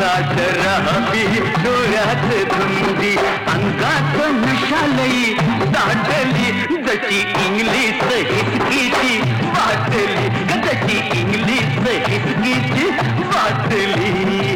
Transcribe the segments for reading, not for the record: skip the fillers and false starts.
गाठ राहावी डोळ्यात धुंदी अंगात नशालई दाटली जशी इंग्लिश हिसकीची बाटली जशी इंग्लिश हिसकीची बाटली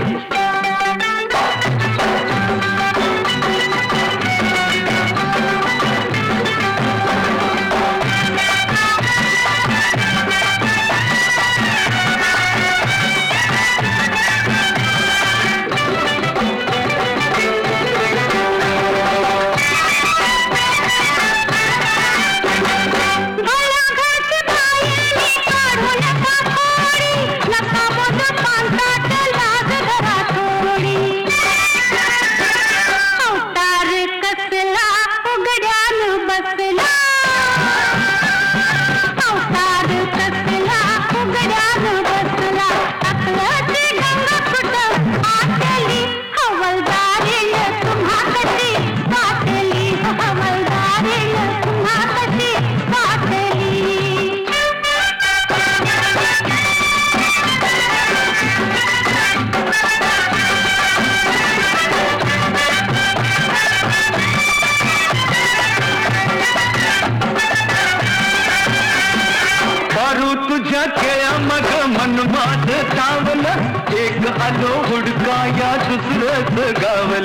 मनमाद सावल एक आलो हुडकाया दुसरंच गावल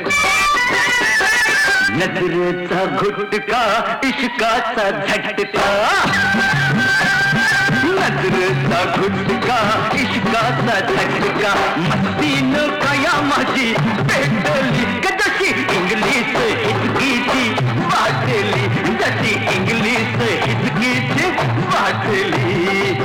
नजरेचा घुटका इश्काचा झटका नजरेचा घुटका इश्काचा झटका मस्तीन काया माझी पेटली जशी इंग्लिश हिचकीची वाटली जशी इंग्लिश हिचकीची वाटली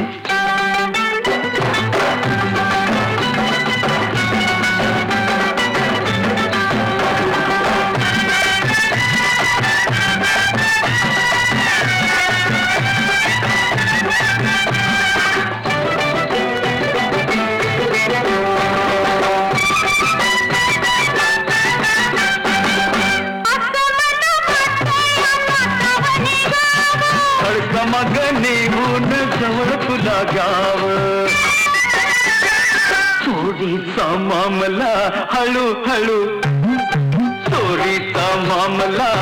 मगनीहून जवळ तुला गाव चोरीचा मामला हळूहळू चोरीचा मामला